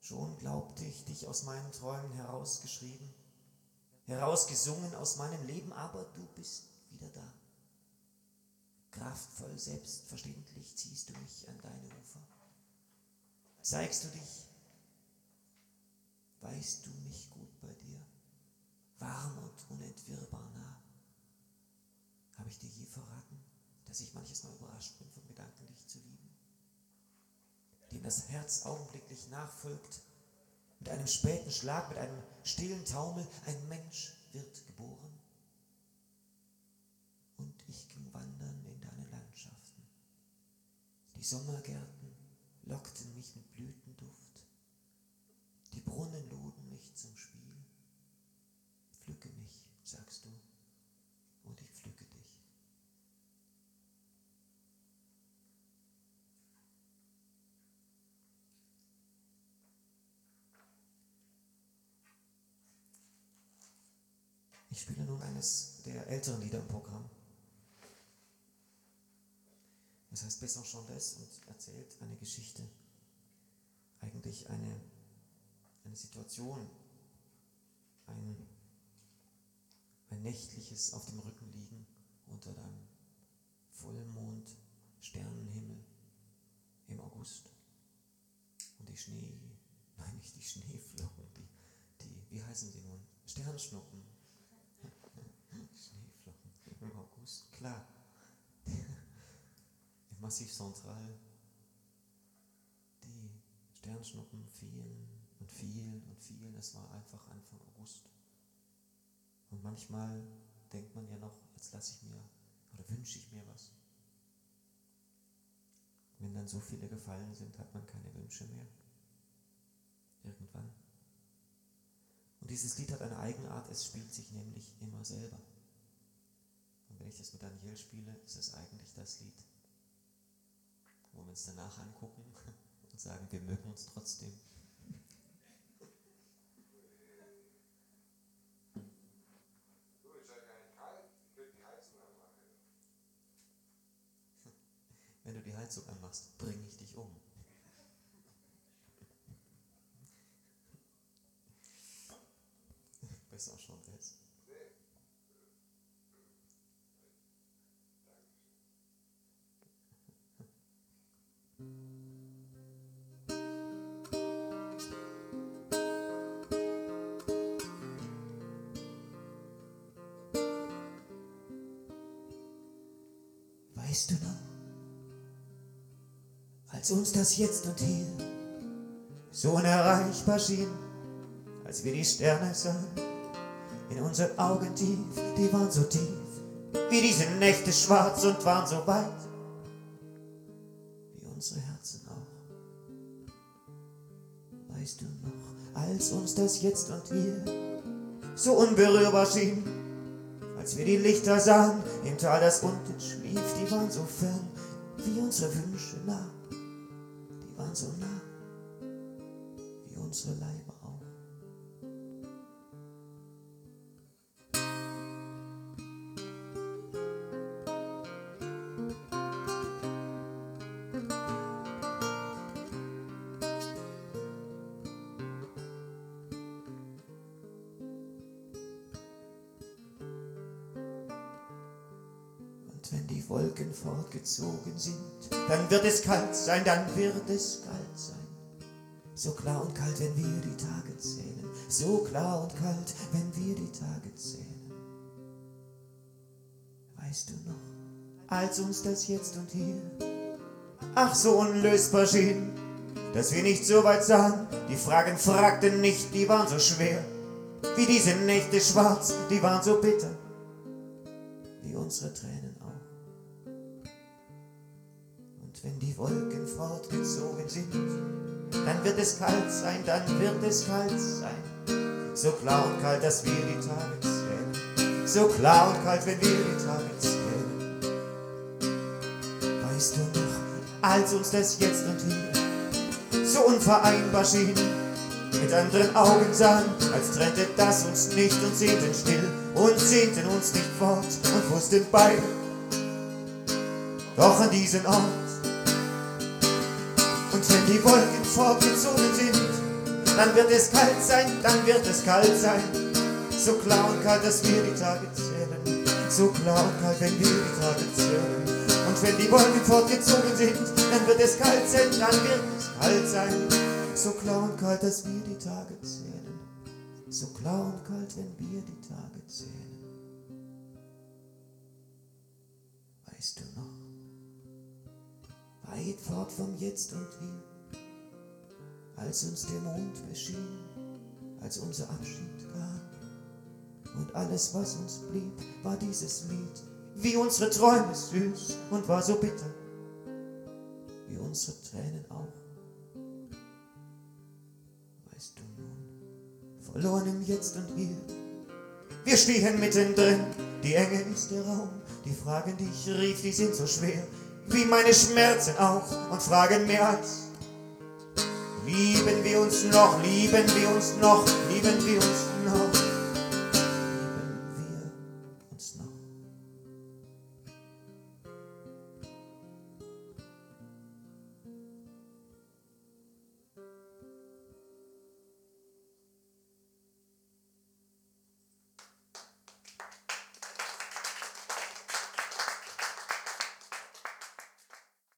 Schon glaubte ich, dich aus meinen Träumen herausgeschrieben, herausgesungen aus meinem Leben, aber du bist wieder da. Kraftvoll, selbstverständlich ziehst du mich an deine Ufer. Zeigst du dich, weißt du mich gut bei dir, warm und unentwirrbar nah. Habe ich dir je verraten, dass ich manches Mal überrascht bin vom Gedanken, dich zu lieben? Dem das Herz augenblicklich nachfolgt, mit einem späten Schlag, mit einem stillen Taumel, ein Mensch wird geboren. Und ich ging wandern in deine Landschaften. Die Sommergärten lockten mich mit Blütenduft. Die Brunnen luden mich zum Spiel. Pflücke mich, sagst du, und ich pflücke dich. Ich spiele nun eines der älteren Lieder im Programm. Es heißt Besson Chandès und erzählt eine Geschichte, eigentlich eine Situation, ein nächtliches auf dem Rücken liegen unter einem Vollmond, Sternenhimmel im August. Und nicht die Schneeflocken, wie heißen die nun? Sternschnuppen. Schneeflocken im August, klar. Im Massiv Central. Die Sternschnuppen fielen und fielen und fielen. Es war einfach Anfang August. Und manchmal denkt man ja noch, jetzt lasse ich mir oder wünsche ich mir was. Wenn dann so viele gefallen sind, hat man keine Wünsche mehr. Irgendwann. Und dieses Lied hat eine Eigenart, es spielt sich nämlich immer selber. Und wenn ich das mit Daniel spiele, ist es eigentlich das Lied, wo wir uns danach angucken und sagen, wir mögen uns trotzdem. Wenn du die Heizung anmachst, bringe ich dich um. Besser schon das. Weißt du noch, als uns das Jetzt und Hier so unerreichbar schien, als wir die Sterne sahen, in unseren Augen tief, die waren so tief, wie diese Nächte schwarz und waren so weit, wie unsere Herzen auch. Weißt du noch, als uns das Jetzt und Hier so unberührbar schien, als wir die Lichter sahen im Tal, das unten schlief, die waren so fern, wie unsere Wünsche nah, die waren so nah, wie unsere Leiber auch. Wenn die Wolken fortgezogen sind, dann wird es kalt sein, dann wird es kalt sein. So klar und kalt, wenn wir die Tage zählen, so klar und kalt, wenn wir die Tage zählen. Weißt du noch, als uns das Jetzt und Hier, ach so unlösbar schien, dass wir nicht so weit sahen, die Fragen fragten nicht, die waren so schwer, wie diese Nächte schwarz, die waren so bitter, wie unsere Tränen auch. Und wenn die Wolken fortgezogen sind, dann wird es kalt sein, dann wird es kalt sein. So klar und kalt, dass wir die Tage zählen. So klar und kalt, wenn wir die Tage zählen. Weißt du noch, als uns das Jetzt und Hier so unvereinbar schien, mit anderen Augen sahen, als trennte das uns nicht und sehnten still und sehnten uns nicht fort und wussten beide, doch an diesen Ort. Und wenn die Wolken fortgezogen sind, dann wird es kalt sein, dann wird es kalt sein. So klar und kalt, dass wir die Tage zählen. So klar und kalt, wenn wir die Tage zählen. Und wenn die Wolken fortgezogen sind, dann wird es kalt sein, dann wird es kalt sein. So klar und kalt, dass wir die Tage zählen. So klar und kalt, wenn wir die Tage zählen. Weißt du noch, weit fort vom Jetzt und Hier, als uns der Mond beschien, als unser Abschied kam. Und alles, was uns blieb, war dieses Lied, wie unsere Träume süß und war so bitter, wie unsere Tränen auch. Weißt du nun, verloren im Jetzt und Hier, wir stehen mittendrin, die Enge ist der Raum. Die Fragen, die ich rief, die sind so schwer, wie meine Schmerzen auch, und fragen mehr als: lieben wir uns noch, lieben wir uns noch, lieben wir uns noch, lieben wir uns noch.